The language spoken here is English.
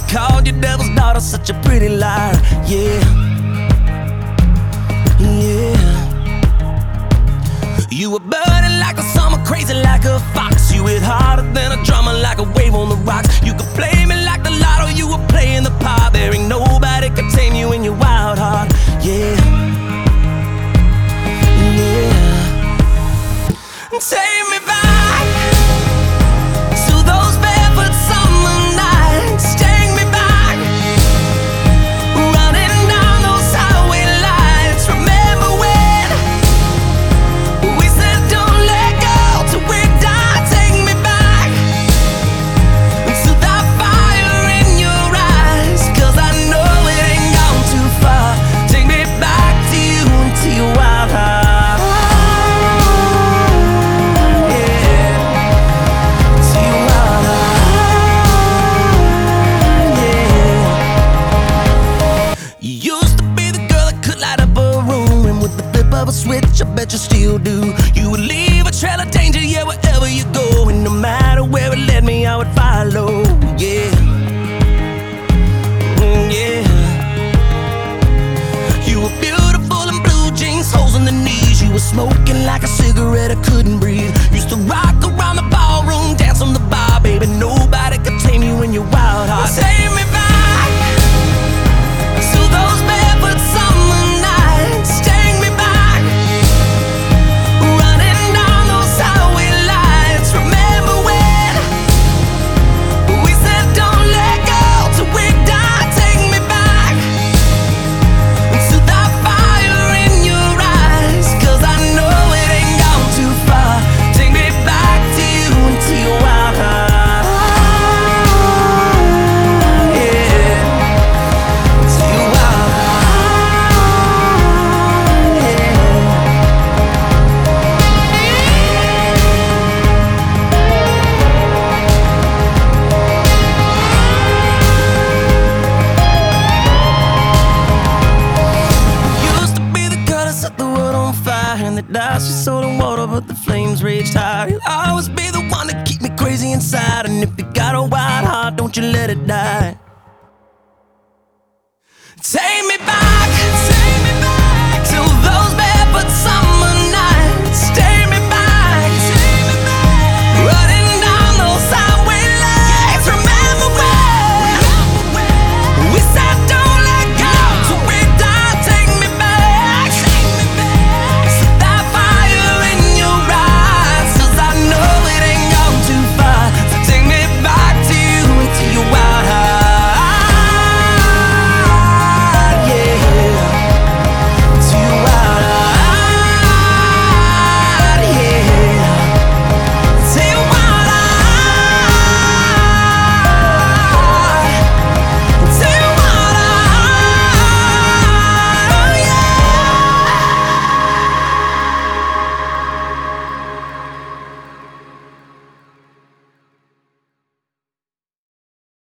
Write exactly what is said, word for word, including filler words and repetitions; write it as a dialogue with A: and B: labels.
A: called you devil's daughter, such a pretty liar. Yeah, yeah. You were burning like a summer, crazy like a fox. You hit harder than a drummer, like a wave on the rocks. You could play me like the lotto, you were playing the part. There ain't nobody could tame you in your wild heart. Yeah, yeah. Take me back to those barefoot summer nights. Take me back, running down those highway lights. Remember when we said don't let go till we die. Take me back to that fire in your eyes, 'cause I know it ain't gone too far. Take me back to you and to your wild heart. Of a switch, I bet you still do. You would leave a trail of danger, yeah, wherever you go. And no matter where it led me, I would follow. Yeah, mm, yeah. You were beautiful in blue jeans, holes in the knees. You were smoking like a cigarette, I couldn't breathe. Used to rock around the ballroom, dance on the bar, baby. Nobody could tame you in your wild heart. Take me back to those barefoot summer nights. Take me back, die. She sold the water, but the flames raged high. You'll always be the one to keep me crazy inside. And if you got a wild heart, don't you let it die. Take me back.